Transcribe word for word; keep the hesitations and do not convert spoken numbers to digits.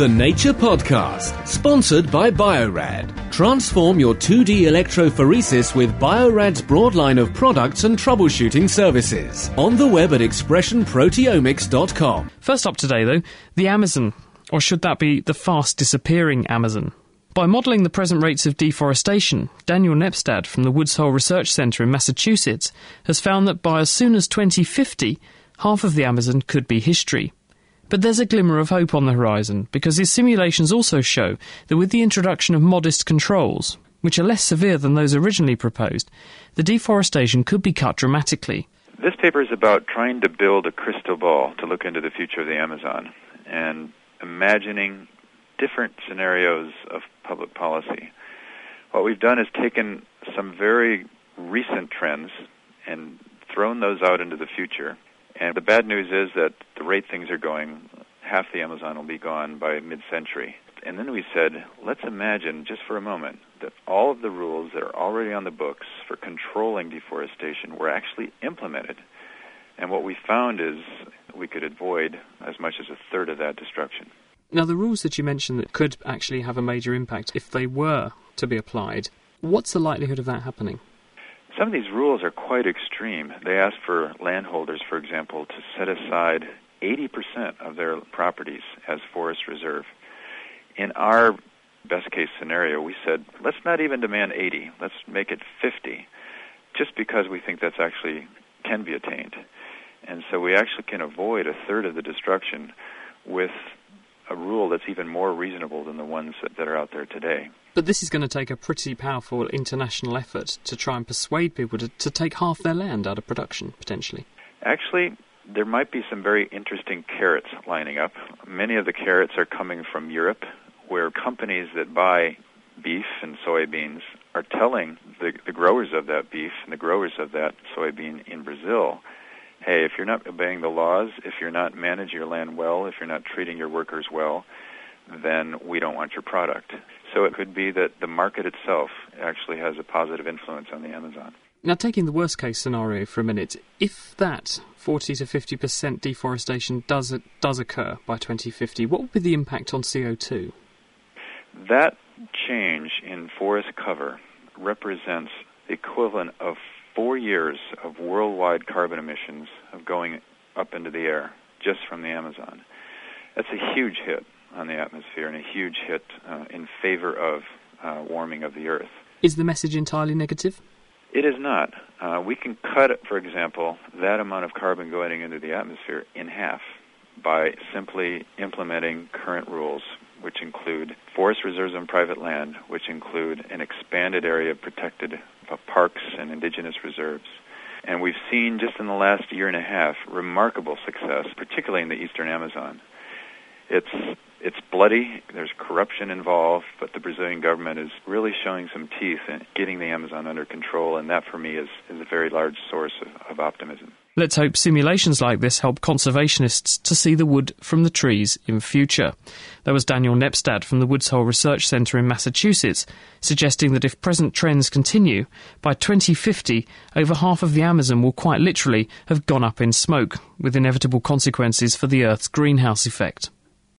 The Nature Podcast, sponsored by Bio-Rad. Transform your two D electrophoresis with Bio-Rad's broad line of products and troubleshooting services. On the web at expression proteomics dot com. First up today, though, the Amazon. Or should that be the fast-disappearing Amazon? By modelling the present rates of deforestation, Daniel Nepstad from the Woods Hole Research Centre in Massachusetts has found that by as soon as twenty fifty, half of the Amazon could be history. But there's a glimmer of hope on the horizon, because his simulations also show that with the introduction of modest controls, which are less severe than those originally proposed, the deforestation could be cut dramatically. This paper is about trying to build a crystal ball to look into the future of the Amazon and imagining different scenarios of public policy. What we've done is taken some very recent trends and thrown those out into the future. And the bad news is that the rate things are going, half the Amazon will be gone by mid-century. And then we said, let's imagine just for a moment that all of the rules that are already on the books for controlling deforestation were actually implemented. And what we found is we could avoid as much as a third of that destruction. Now, the rules that you mentioned that could actually have a major impact if they were to be applied, what's the likelihood of that happening? Some of these rules are quite extreme. They ask for landholders, for example, to set aside eighty percent of their properties as forest reserve. In our best-case scenario, we said, let's not even demand eighty. Let's make it fifty, just because we think that's actually can be attained. And so we actually can avoid a third of the destruction with a rule that's even more reasonable than the ones that, that are out there today. But this is going to take a pretty powerful international effort to try and persuade people to, to take half their land out of production, potentially. Actually, there might be some very interesting carrots lining up. Many of the carrots are coming from Europe, where companies that buy beef and soybeans are telling the, the growers of that beef and the growers of that soybean in Brazil, hey, if you're not obeying the laws, if you're not managing your land well, if you're not treating your workers well, then we don't want your product. So it could be that the market itself actually has a positive influence on the Amazon. Now, taking the worst-case scenario for a minute, if that forty to fifty percent deforestation does does occur by twenty fifty, what would be the impact on C O two? That change in forest cover represents the equivalent of four years of worldwide carbon emissions of going up into the air just from the Amazon. That's a huge hit on the atmosphere and a huge hit uh, in favor of uh, warming of the Earth. Is the message entirely negative? It is not. Uh, we can cut, for example, that amount of carbon going into the atmosphere in half by simply implementing current rules, which include forest reserves on private land, which include an expanded area of protected uh, parks and indigenous reserves. And we've seen just in the last year and a half remarkable success, particularly in the eastern Amazon. It's it's bloody, there's corruption involved, but the Brazilian government is really showing some teeth in getting the Amazon under control, and that for me is, is a very large source of, of optimism. Let's hope simulations like this help conservationists to see the wood from the trees in future. That was Daniel Nepstad from the Woods Hole Research Centre in Massachusetts, suggesting that if present trends continue, by twenty fifty, over half of the Amazon will quite literally have gone up in smoke, with inevitable consequences for the Earth's greenhouse effect.